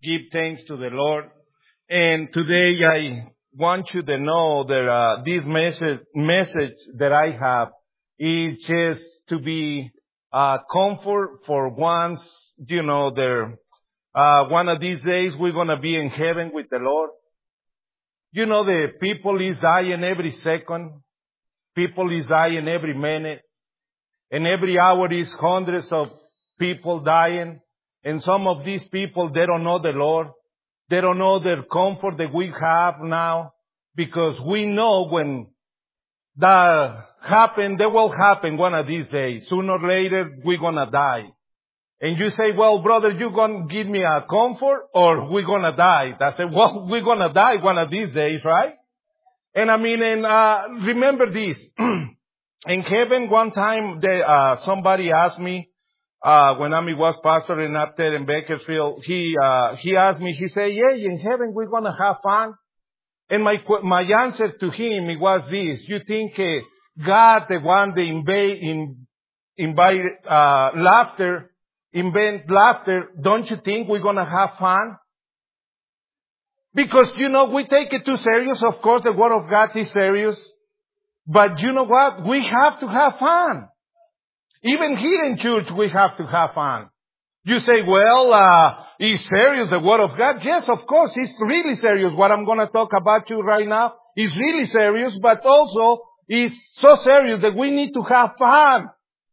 give thanks to the Lord. And today I want you to know that this message that I have is just to be comfort for once, one of these days we're going to be in heaven with the Lord. The people is dying every second. People is dying every minute. And every hour is hundreds of people dying. And some of these people, they don't know the Lord. They don't know the comfort that we have now. Because we know when that will happen one of these days. Sooner or later, we're gonna die. And you say, well, brother, you gonna give me a comfort or we're gonna die? I say, well, we're gonna die one of these days, right? And remember this. In heaven, one time, somebody asked me, when I was pastoring up there in Bakersfield, he asked me, he said, yeah, in heaven we're gonna have fun. And my answer to him, it was this: you think God, the one that invent laughter, don't you think we're gonna have fun? Because, we take it too serious. Of course, the Word of God is serious. But you know what? We have to have fun. Even here in church, we have to have fun. You say, well, is serious the Word of God? Yes, of course, it's really serious. What I'm going to talk about you right now is really serious, but also it's so serious that we need to have fun.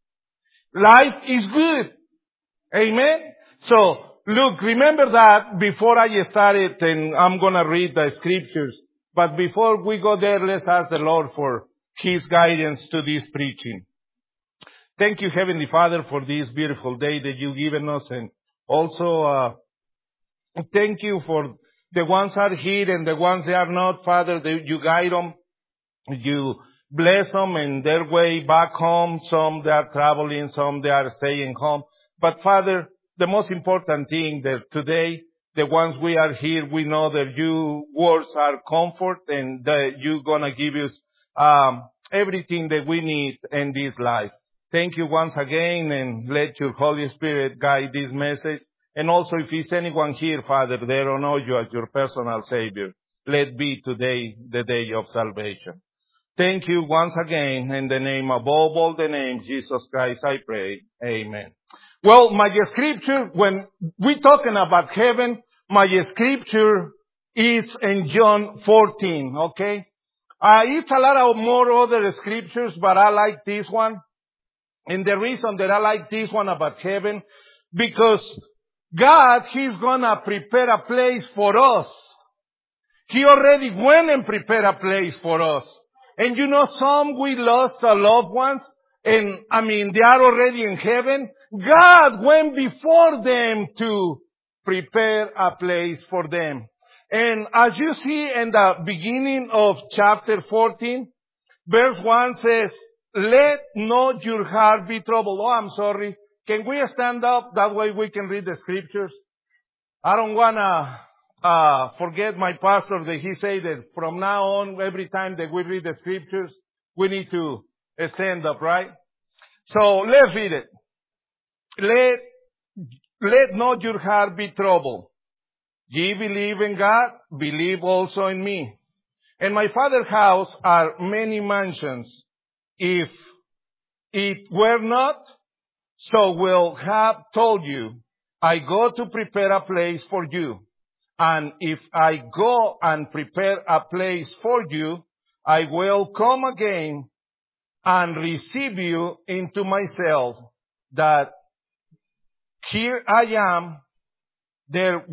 Life is good. Amen? So, look, remember that before I started, and I'm going to read the scriptures. But before we go there, let's ask the Lord for His guidance to this preaching. Thank you, Heavenly Father, for this beautiful day that you've given us. And also, thank you for the ones that are here and the ones that are not, Father, that you guide them. You bless them in their way back home. Some that are traveling, some that are staying home. But Father, the most important thing that today, the ones we are here, we know that your words are comfort and that you're going to give us everything that we need in this life. Thank you once again, and let your Holy Spirit guide this message. And also, if there's anyone here, Father, they don't know you as your personal Savior, let be today the day of salvation. Thank you once again. In the name above all the names, Jesus Christ, I pray. Amen. Well, my scripture, when we're talking about heaven, my scripture is in John 14, okay? It's a lot of more other scriptures, but I like this one. And the reason that I like this one about heaven, because God, He's gonna prepare a place for us. He already went and prepared a place for us. And some we lost our loved ones, and they are already in heaven. God went before them to prepare a place for them. And as you see in the beginning of chapter 14, verse 1 says, let not your heart be troubled. Oh, I'm sorry. Can we stand up? That way we can read the scriptures. I don't want to forget my pastor that he said that from now on, every time that we read the scriptures, we need to stand up, right? So let's read it. Let not your heart be troubled. Ye believe in God, believe also in me. In my Father's house are many mansions. If it were not, so will have told you, I go to prepare a place for you. And if I go and prepare a place for you, I will come again and receive you into myself, that here I am, there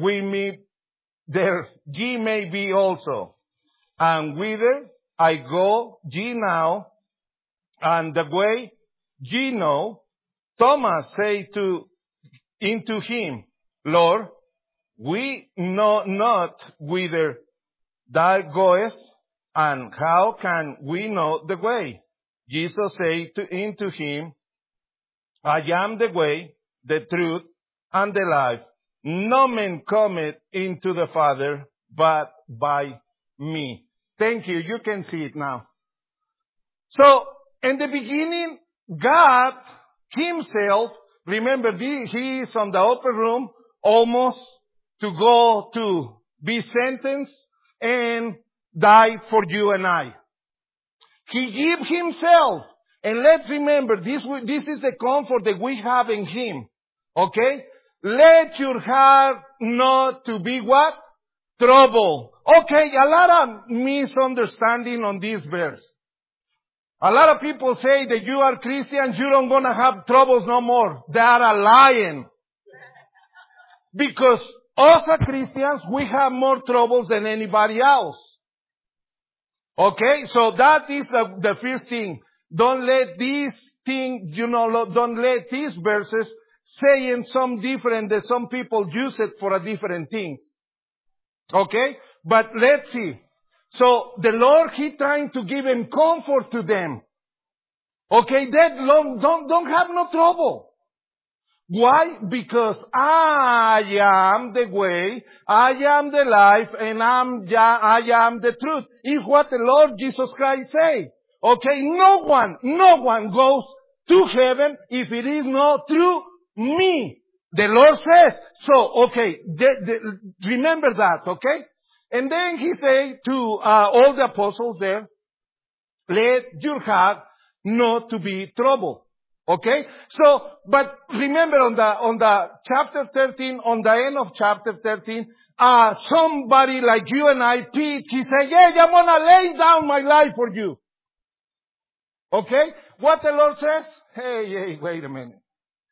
ye may be also. And whither I go, ye now, and the way ye know. Thomas said unto him, Lord, we know not whither thou goest, and how can we know the way? Jesus said unto him, I am the way, the truth, and the life. No man cometh into the Father but by me. Thank you. You can see it now. So, in the beginning, God Himself, remember, He is on the upper room, almost to go to be sentenced and die for you and I. He gave himself. And let's remember, this is the comfort that we have in him. Okay? Let your heart not to be what? Trouble. Okay, a lot of misunderstanding on this verse. A lot of people say that you are Christians, you don't gonna have troubles no more. They are lying. Because us as Christians, we have more troubles than anybody else. Okay, so that is the first thing. Don't let these things, don't let these verses saying some different that some people use it for a different things. Okay, but let's see. So the Lord, He trying to give him comfort to them. Okay, don't have no trouble. Why? Because I am the way, I am the life, and I am the truth. Is what the Lord Jesus Christ say. Okay, no one goes to heaven if it is not through me. The Lord says. So, okay, remember that, okay? And then He say to all the apostles there, let your heart not to be troubled. Okay? So, but remember on the chapter 13, on the end of chapter 13, somebody like you and I, Pete, he said, yeah, I'm gonna lay down my life for you. Okay? What the Lord says? Hey, wait a minute.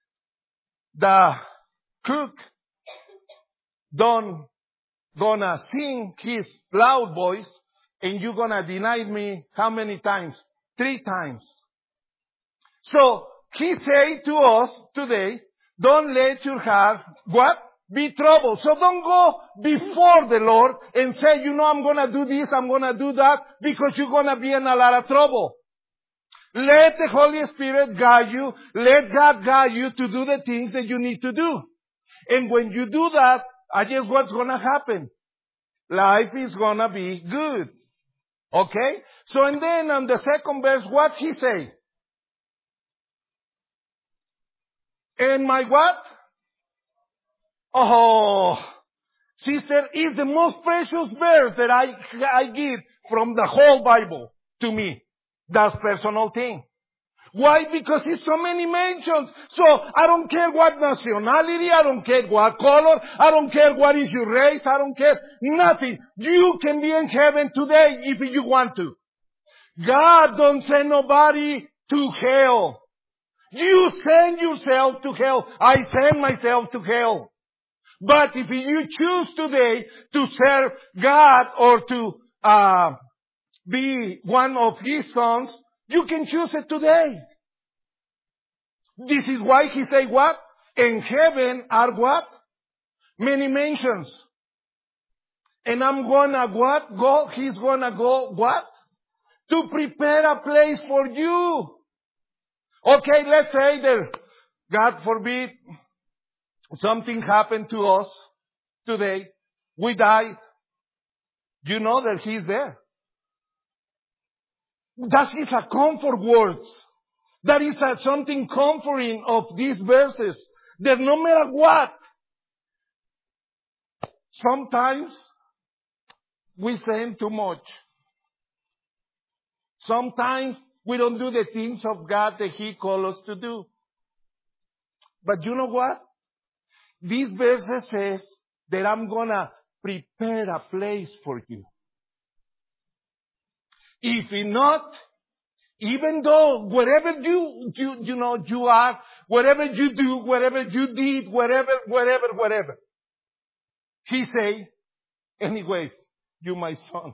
The cook don't gonna sing his loud voice and you're gonna deny me how many times? 3 times. So, He say to us today, don't let your heart, what? Be troubled. So don't go before the Lord and say, I'm gonna do this, I'm gonna do that, because you're gonna be in a lot of trouble. Let the Holy Spirit guide you. Let God guide you to do the things that you need to do. And when you do that, I guess what's gonna happen? Life is gonna be good. Okay? So and then on the second verse, what He say? And my what? Oh, sister, is the most precious verse that I get from the whole Bible to me. That's personal thing. Why? Because it's so many mentions. So I don't care what nationality, I don't care what color, I don't care what is your race, I don't care nothing. You can be in heaven today if you want to. God don't send nobody to hell. You send yourself to hell. I send myself to hell. But if you choose today to serve God or to be one of His sons, you can choose it today. This is why He say what? In heaven are what? Many mansions. And I'm gonna what? Go? He's gonna go what? To prepare a place for you. Okay, let's say that, God forbid, something happened to us today. We died. You know that He's there. That is a comfort words. That is something comforting of these verses. That no matter what, sometimes we sin too much. Sometimes we don't do the things of God that He calls us to do. But you know what? These verses says that I'm gonna prepare a place for you. If not, even though wherever you are, whatever you do, whatever you did, whatever. He say, anyways, you my son.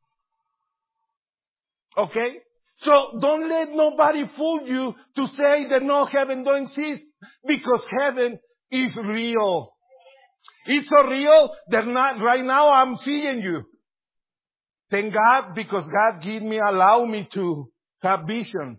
Okay? So don't let nobody fool you to say that no, heaven don't exist. Because heaven is real. It's so real that right now I'm seeing you. Thank God, because God allow me to have vision.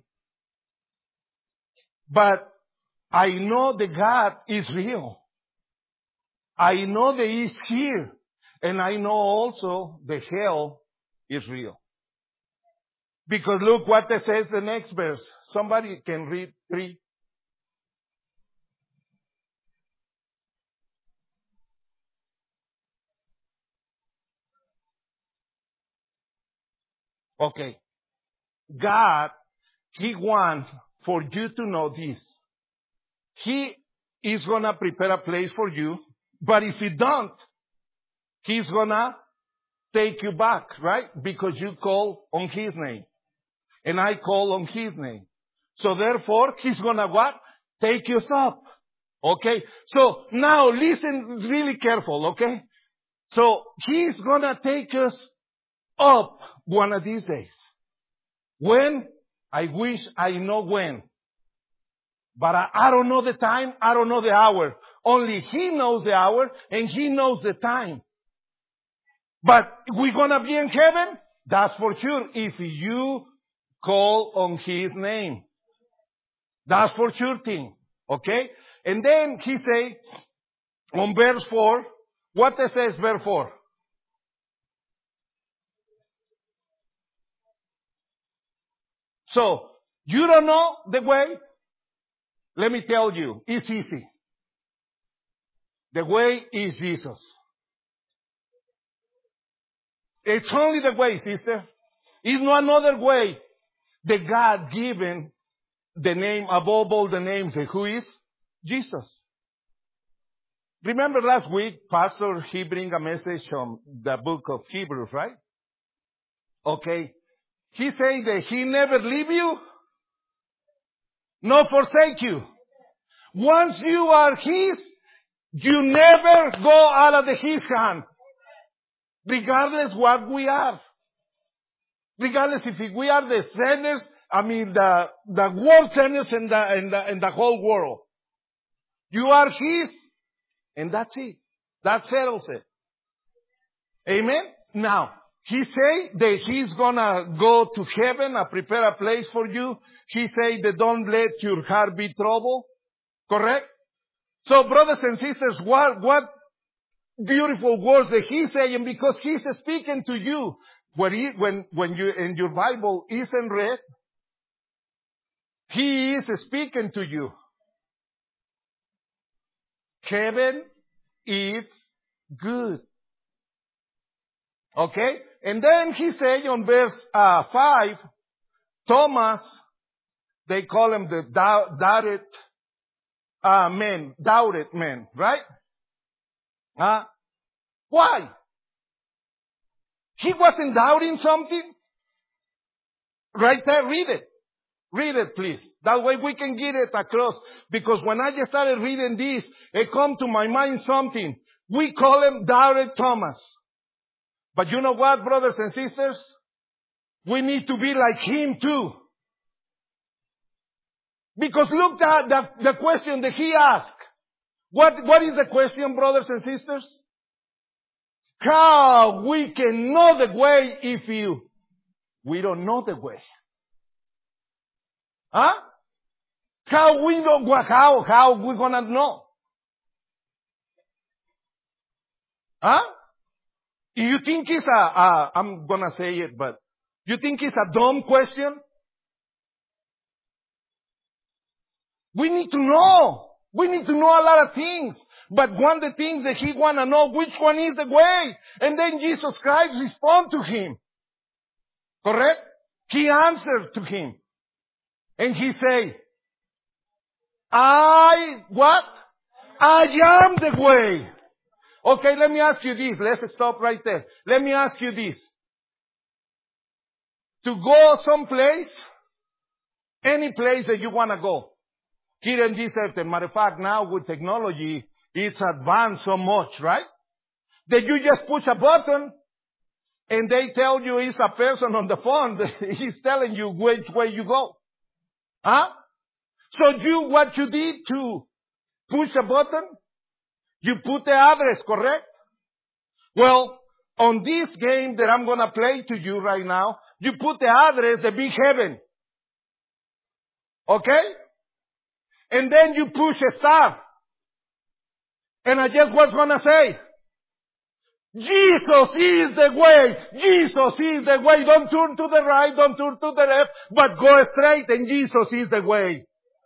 But I know that God is real. I know that He's here. And I know also the hell is real. Because look what it says the next verse. Somebody can read 3. Okay. God, He wants for you to know this. He is going to prepare a place for you, but if He don't, He's going to take you back, right? Because you call on His name. And I call on His name. So therefore, He's going to what? Take us up. Okay? So now listen really careful, okay? So He's going to take us up one of these days. When? I wish I know when. But I don't know the time. I don't know the hour. Only He knows the hour and He knows the time. But we're going to be in heaven? That's for sure. If you call on His name. That's for sure thing. Okay? And then He say on verse 4, what it says verse 4? So, you don't know the way? Let me tell you, it's easy. The way is Jesus. It's only the way, sister. It's no another way. The God given the name above all the names. Who is? Jesus. Remember last week, Pastor, he bring a message from the book of Hebrews, right? Okay. He say that He never leave you, nor forsake you. Once you are His, you never go out of His hand. Regardless what we are. Regardless if we are the sinners, the world sinners in the whole world. You are His, and that's it. That settles it. Amen? Now, He say that He's gonna go to heaven and prepare a place for you. He say that don't let your heart be troubled. Correct? So brothers and sisters, what beautiful words that He's saying, because He's speaking to you. When you in your Bible isn't read, He is speaking to you. Heaven is good. Okay? And then He say on verse 5, Thomas, they call him the doubted man, right? Why? He wasn't doubting something? Right there, read it. Read it, please. That way we can get it across. Because when I just started reading this, it come to my mind something. We call him doubted Thomas. But you know what, brothers and sisters? We need to be like him too. Because look at the question that he asked. What is the question, brothers and sisters? How we can know the way if we don't know the way. Huh? How we gonna know? Huh? You think it's I'm gonna say it, but you think it's a dumb question? We need to know. We need to know a lot of things. But one of the things that he want to know, which one is the way? And then Jesus Christ respond to him. Correct? He answered to him. And he say, what? I am the way. Okay, let me ask you this. Let's stop right there. Let me ask you this. To go someplace, any place that you want to go. Here in this earth, matter of fact, now with technology, it's advanced so much, right? That you just push a button and they tell you it's a person on the phone. He's telling you which way you go. Huh? So what you did to push a button, you put the address, correct? Well, on this game that I'm going to play to you right now, you put the address, the big heaven. Okay? And then you push a star. And I just was going to say, Jesus is the way. Jesus is the way. Don't turn to the right, don't turn to the left, but go straight and Jesus is the way.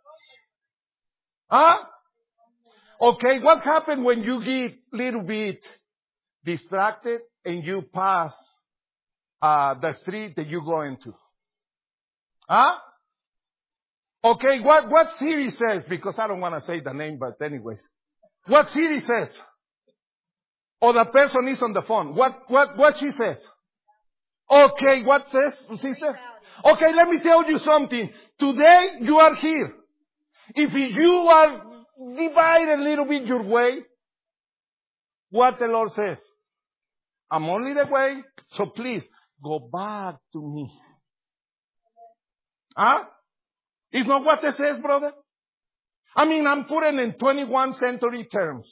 Huh? Okay, what happened when you get little bit distracted and you pass the street that you go into? Huh? Okay, what Siri says, because I don't want to say the name, but anyways. What Siri says? Or the person is on the phone. What she says? Okay, what says she says? Okay, let me tell you something. Today you are here. If you are divided a little bit your way, what the Lord says? I'm only the way, so please go back to me. Huh? Is not what it says, brother? I mean, I'm putting in 21st century terms.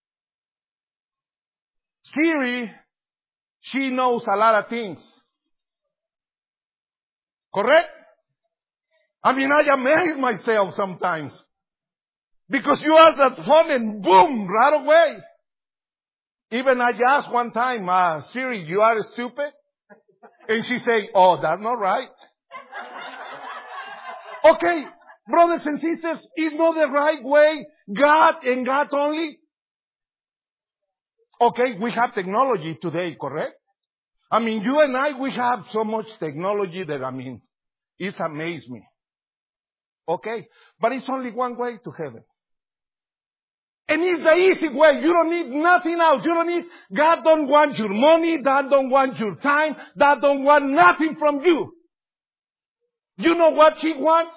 Siri, she knows a lot of things. Correct? I mean, I amaze myself sometimes. Because you ask that phone and boom, right away. Even I asked one time, Siri, you are stupid? And she say, oh, that's not right. Okay, brothers and sisters, is not the right way God and God only? Okay, we have technology today, correct? I mean, you and I, we have so much technology that, I mean, it's amazed me. Okay, but it's only one way to heaven. And it's the easy way. You don't need nothing else. You don't need, God don't want your money. God don't want your time. God don't want nothing from you. You know what He wants?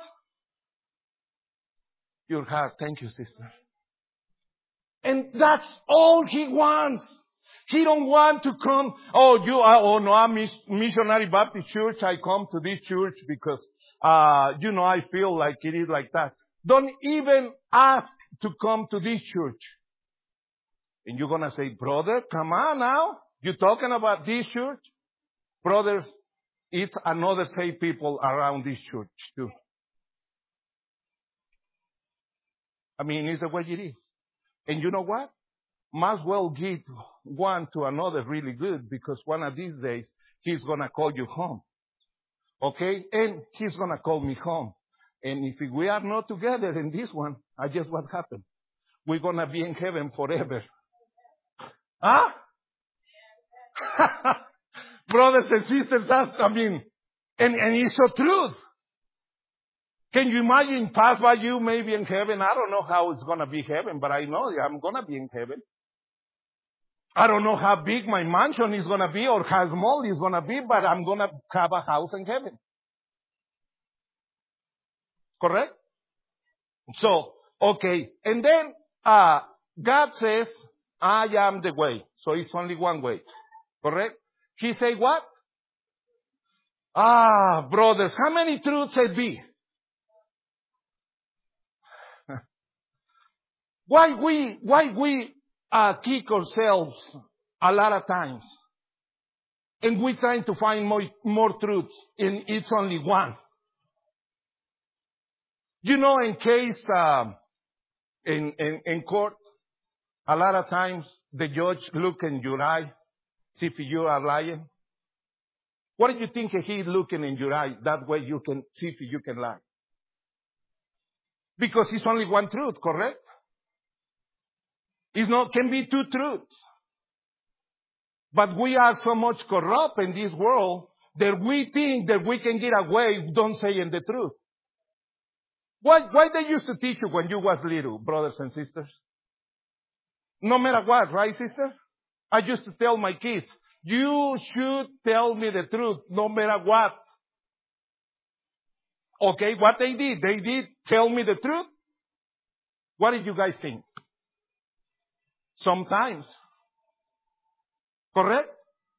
Your heart. Thank you, sister. And that's all He wants. He don't want to come, I'm Missionary Baptist Church. I come to this church because, I feel like it is like that. Don't even ask to come to this church. And you're gonna say, brother, come on now. You talking about this church? Brothers, it's another saved people around this church too. I mean, it's the way it is. And you know what? Might as well give one to another really good, because one of these days, He's gonna call you home. Okay? And He's gonna call me home. And if we are not together in this one, I guess what happened? We're gonna be in heaven forever. Huh? Brothers and sisters, and it's the truth. Can you imagine pass by you maybe in heaven? I don't know how it's gonna be heaven, but I know I'm gonna be in heaven. I don't know how big my mansion is gonna be or how small it's gonna be, but I'm gonna have a house in heaven. Correct? So, okay. And then, God says, I am the way. So it's only one way. Correct? He say what? Brothers, how many truths it be? Why we kick ourselves a lot of times? And we trying to find more truths, and it's only one. In case, in court, a lot of times the judge look in your eye, see if you are lying. What do you think he's looking in your eye? That way you can see if you can lie. Because it's only one truth, correct? Can be two truths. But we are so much corrupt in this world that we think that we can get away don't saying the truth. Why they used to teach you when you was little, brothers and sisters? No matter what, right, sister? I used to tell my kids, you should tell me the truth, no matter what. Okay, what they did tell me the truth. What did you guys think? Sometimes. Correct?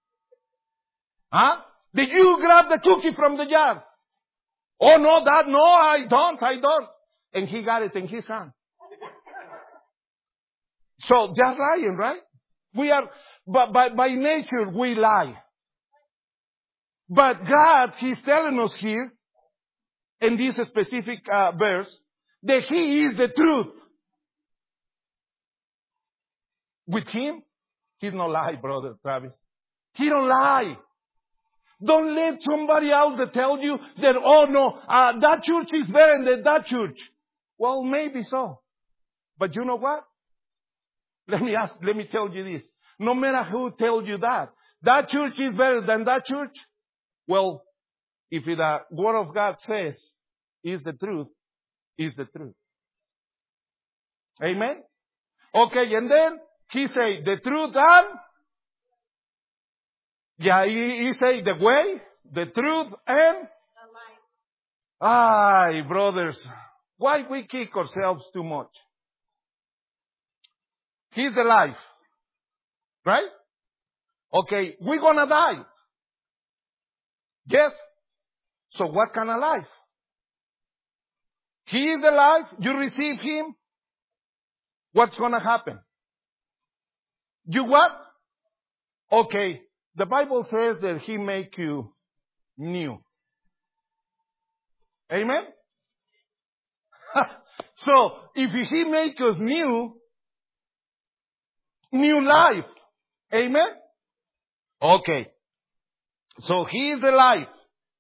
Huh? Did you grab the cookie from the jar? Oh no, no, I don't. And he got it in his hand. So they're lying, right? We are, but by nature we lie. But God, He's telling us here, in this specific verse, that He is the truth. With Him, He's not lie, brother Travis. He don't lie. Don't let somebody else tell you that, that church is better than that church. Well, maybe so. But you know what? Let me tell you this. No matter who tells you that church is better than that church, Well, if the Word of God says is the truth, is the truth. Amen? Okay, and then he say the truth and, he say the way, the truth and, ay, brothers, why we kick ourselves too much? He's the life. Right? Okay, we're gonna die. Yes. So what kind of life? He is the life. You receive Him. What's gonna happen? You what? Okay. The Bible says that He make you new. Amen? So, if He make us new life. Amen? Okay. So He is the life.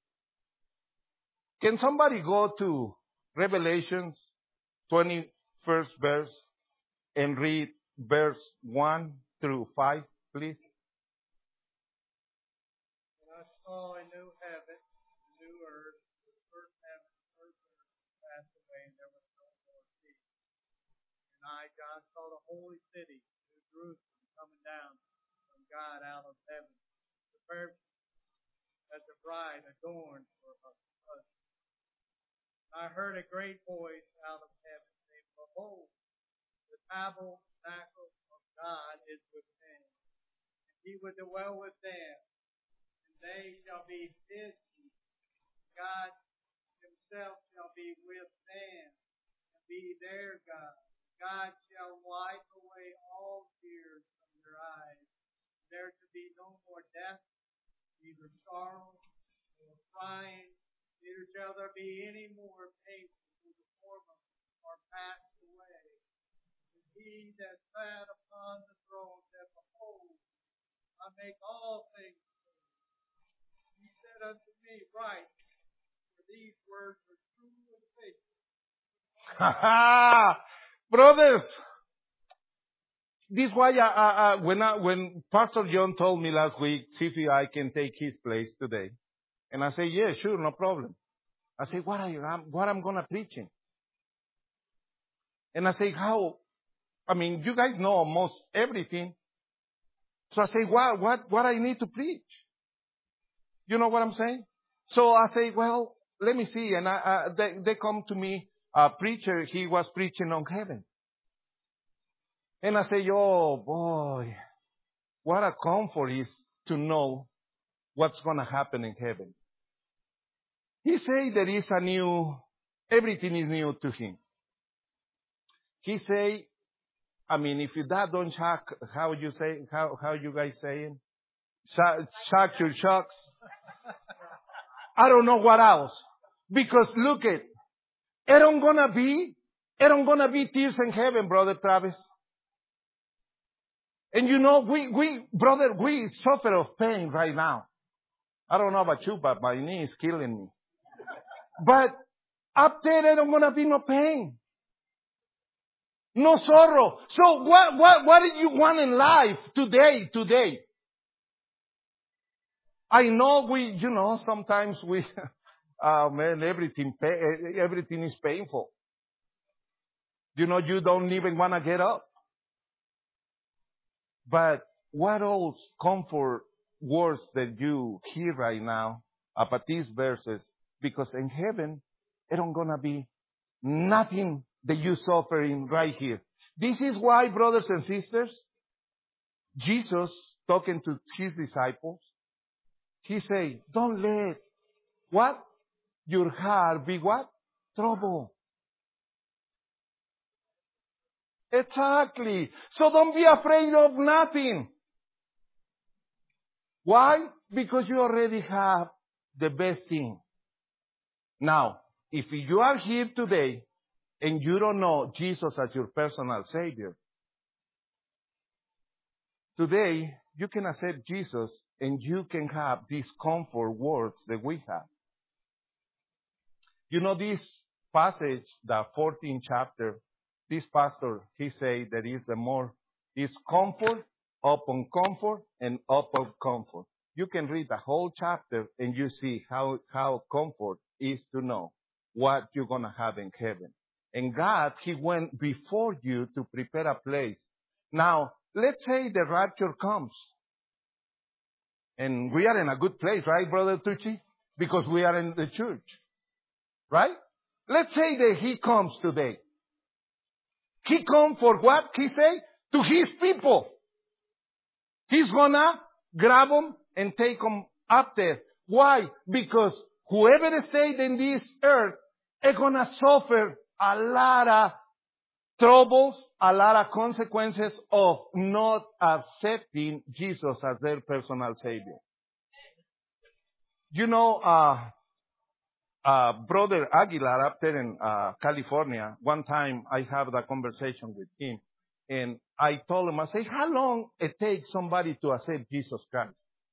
Can somebody go to Revelations 21st verse and read verse 1 through 5, please? And I saw a new heaven, a new earth. The first heaven, the first earth passed away, and there was no more sea. And I, John, saw the holy city, New Jerusalem, coming down from God out of heaven, prepared as a bride adorned for her husband. And I heard a great voice out of heaven saying, Behold, the tabernacle of God is with men, and He will dwell with them, and they shall be His people. God Himself shall be with them, and be their God. God shall wipe away all tears from their eyes. There to be no more death, neither sorrow nor crying, neither shall there be any more pain, for the former are passed away. And He that sat upon the throne said, Behold, I make all things new. He said unto me, Write, for these words are true and faithful. Brothers, this why when Pastor John told me last week, see if I can take his place today, and I say, yeah, sure, no problem. I say, what I'm gonna preaching? And I say, you guys know almost everything. So I say, what I need to preach? You know what I'm saying? So I say, well, let me see. And they come to me, a preacher, he was preaching on heaven. And I say, oh boy, what a comfort is to know what's going to happen in heaven. He say there is everything is new to him. He say, if that don't shock, how you guys saying? Shock your shocks. I don't know what else. Because look it don't gonna be tears in heaven, Brother Travis. And we suffer of pain right now. I don't know about you, but my knee is killing me. But up there don't gonna be no pain. No sorrow. So what do you want in life today? I know sometimes everything is painful. You don't even want to get up. But what else comfort words that you hear right now about these verses? Because in heaven, it don't gonna be nothing that you suffering right here. This is why, brothers and sisters, Jesus talking to his disciples, he say, don't let what? Your heart be what? Trouble. Exactly. So don't be afraid of nothing. Why? Because you already have the best thing. Now, if you are here today and you don't know Jesus as your personal Savior, today you can accept Jesus and you can have these comfort words that we have. This passage, the 14th chapter, this pastor, he said that is comfort upon comfort and upon comfort. You can read the whole chapter and you see how comfort is to know what you're going to have in heaven. And God, He went before you to prepare a place. Now, let's say the rapture comes. And we are in a good place, right, Brother Tucci? Because we are in the church. Right? Let's say that He comes today. He come for what? He say? To His people. He's gonna grab them and take them up there. Why? Because whoever stayed in this earth is gonna suffer a lot of troubles, a lot of consequences of not accepting Jesus as their personal Savior. You know, Brother Aguilar up there in California, one time I have that conversation with him, and I told him, I say, how long it takes somebody to accept Jesus Christ?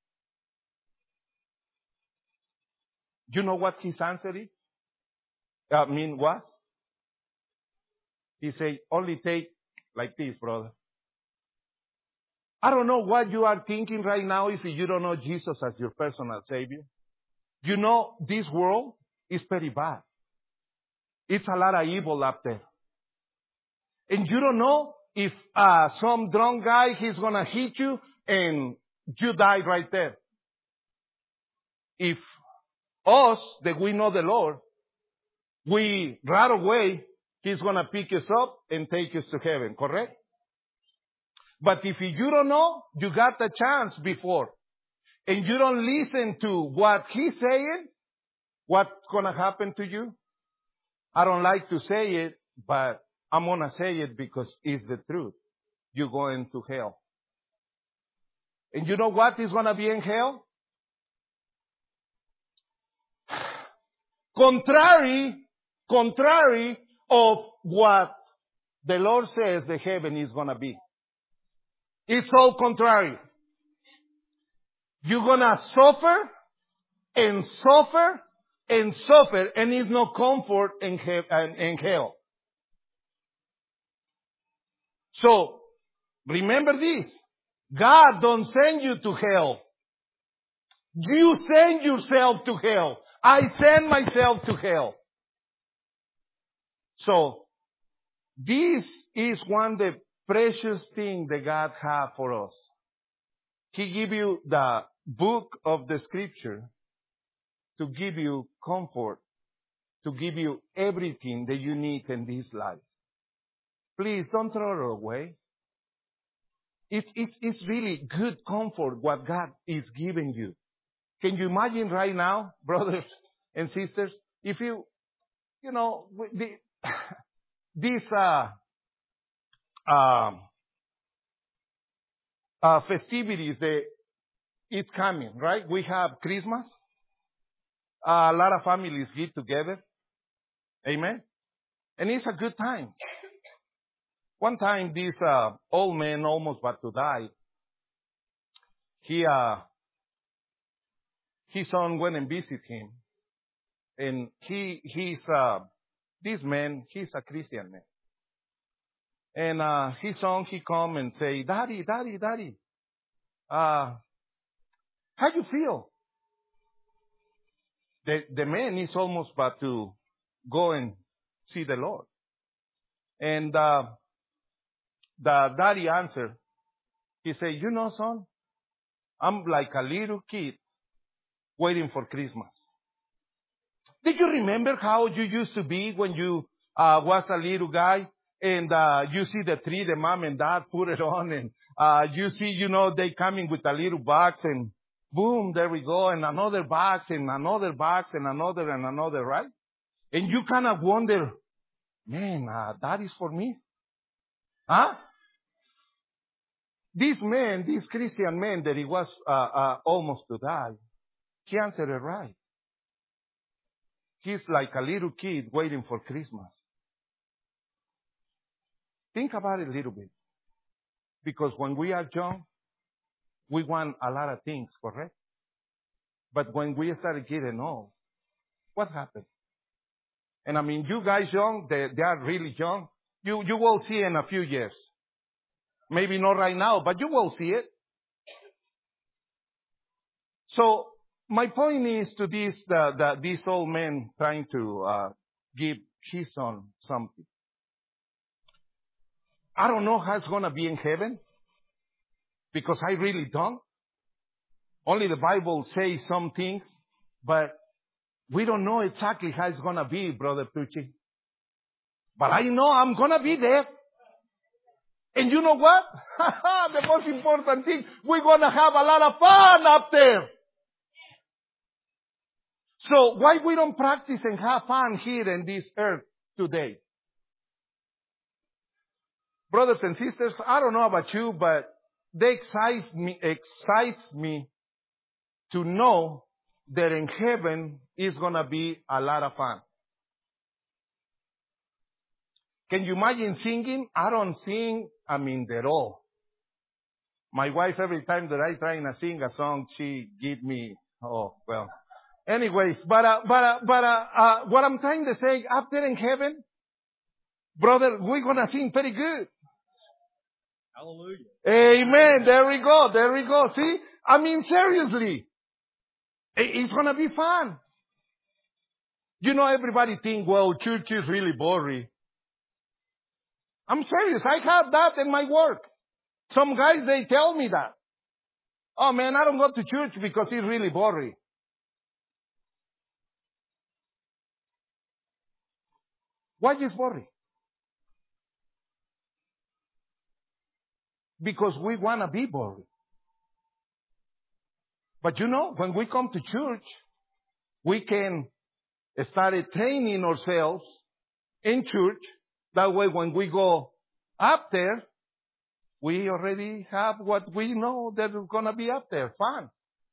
You know what his answer is? Was? He said, only take like this, brother. I don't know what you are thinking right now if you don't know Jesus as your personal Savior. You know, this world is very bad. It's a lot of evil up there. And you don't know if some drunk guy, he's going to hit you and you die right there. If us, that we know the Lord, we right away, He's going to pick us up and take us to heaven, correct? But if you don't know, you got the chance before. And you don't listen to what He's saying, what's going to happen to you? I don't like to say it, but I'm going to say it because it's the truth. You're going to hell. And you know what is going to be in hell? Contrary of what the Lord says the heaven is going to be. It's all contrary. You're going to suffer and suffer and suffer, and it's no comfort in hell. So, remember this. God don't send you to hell. You send yourself to hell. I send myself to hell. So, this is one of the precious things that God has for us. He give you the book of the scripture to give you comfort, to give you everything that you need in this life. Please don't throw it away. It's really good comfort what God is giving you. Can you imagine right now, brothers and sisters, if these festivities that it's coming, right? We have Christmas. A lot of families get together. Amen. And it's a good time. One time, this old man almost about to die. His son went and visited him, and this man, he's a Christian man. And his son, he come and say, Daddy, how you feel? The man is almost about to go and see the Lord. And the daddy answered, he said, you know, son, I'm like a little kid waiting for Christmas. Did you remember how you used to be when you was a little guy and you see the tree, the mom and dad put it on, and you see, they coming with a little box, and boom, there we go, and another box and another box and another, right? And you kind of wonder, man, that is for me? Huh? This man, this Christian man that he was almost to die, he answered it right. He's like a little kid waiting for Christmas. Think about it a little bit. Because when we are young, we want a lot of things, correct? But when we start getting old, what happens? And I mean, you guys young, they are really young. You will see in a few years. Maybe not right now, but you will see it. So my point is to this old man trying to give his son something. I don't know how it's going to be in heaven because I really don't. Only the Bible says some things, but we don't know exactly how it's going to be, Brother Tucci. But I know I'm going to be there. And you know what? The most important thing, we're going to have a lot of fun up there. So why we don't practice and have fun here in this earth today? Brothers and sisters, I don't know about you, but they excites me to know that in heaven is going to be a lot of fun. Can you imagine singing? I don't sing, at all. My wife, every time that I try to sing a song, she give me, Anyways, but what I'm trying to say, up there in heaven, brother, we're going to sing pretty good. Hallelujah. Amen. There we go. See? Seriously. It's going to be fun. You know, everybody think, church is really boring. I'm serious. I have that in my work. Some guys, they tell me that. Oh man, I don't go to church because it's really boring. Why is boring? Because we want to be boring. But you know, when we come to church, we can start training ourselves in church. That way when we go up there, we already have what we know that is going to be up there. Fun.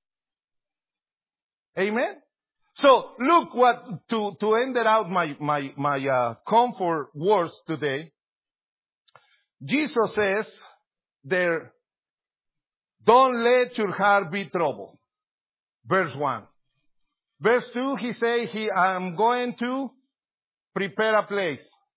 Amen? So look what, to end it out my comfort words today. Jesus says there, don't let your heart be troubled. Verse 1. Verse 2, he says, I'm going to prepare a place.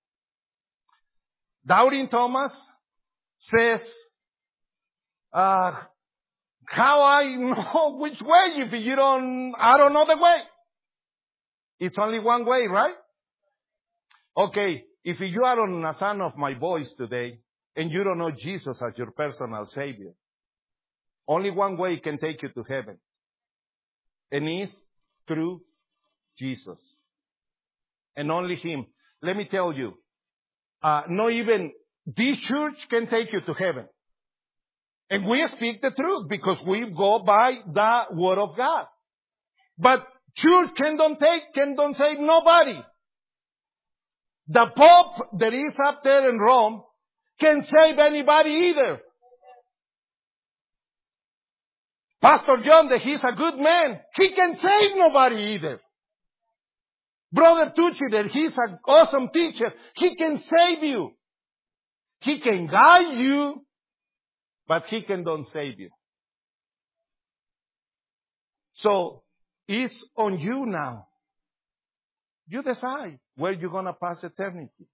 Doubting Thomas says, how I know which way if I don't know the way. It's only one way, right? Okay, if you are on the sound of my voice today and you don't know Jesus as your personal Savior, only one way can take you to heaven. And it's through Jesus. And only Him. Let me tell you, not even this church can take you to heaven. And we speak the truth because we go by the Word of God. But church can don't save nobody. The Pope that is up there in Rome can't save anybody either. Pastor John, that he's a good man, he can save nobody either. Brother Tucci, that he's an awesome teacher, he can save you. He can guide you, but he can don't save you. So, it's on you now. You decide where you're going to pass eternity.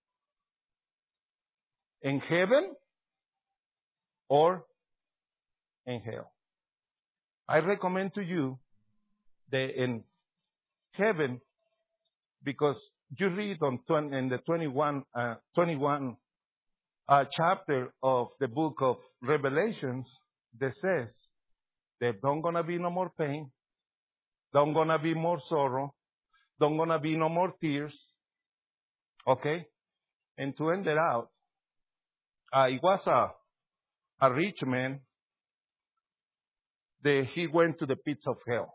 In heaven or in hell. I recommend to you that in heaven, because you read in the 21 chapter of the book of Revelations that says that don't gonna be no more pain, don't gonna be more sorrow, don't gonna be no more tears. Okay? And to end it out, it was a rich man that he went to the pits of hell.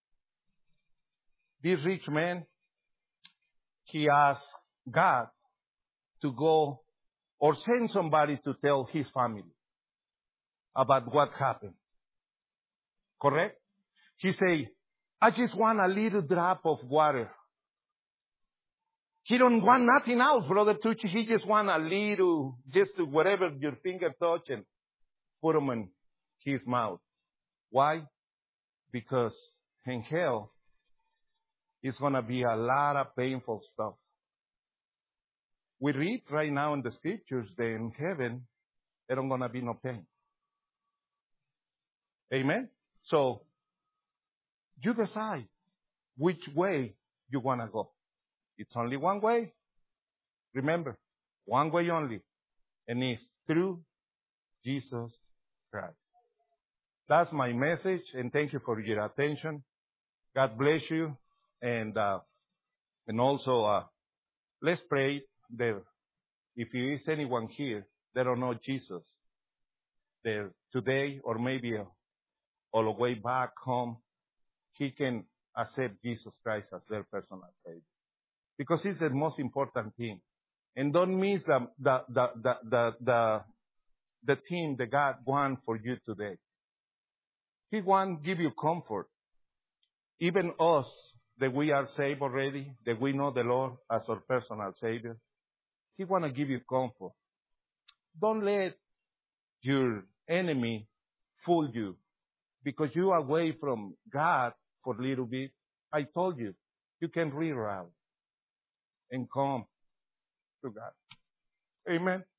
This rich man, he asked God to go or send somebody to tell his family about what happened. Correct? He said, I just want a little drop of water. He don't want nothing else, Brother Tucci. He just want a little, just whatever your finger touch and put them in his mouth. Why? Because in hell, it's going to be a lot of painful stuff. We read right now in the scriptures that in heaven, there ain't going to be no pain. Amen? So, You decide which way you want to go. It's only one way. Remember, one way only. And it's through Jesus Christ. That's my message, and thank you for your attention. God bless you. And also, let's pray that if there is anyone here that don't know Jesus, that today or maybe all the way back home, he can accept Jesus Christ as their personal Savior. Because it's the most important thing. And don't miss the thing that God wants for you today. He wants to give you comfort. Even us, that we are saved already, that we know the Lord as our personal Savior, He wants to give you comfort. Don't let your enemy fool you because you are away from God for a little bit. I told you, you can reroute and come to God. Amen.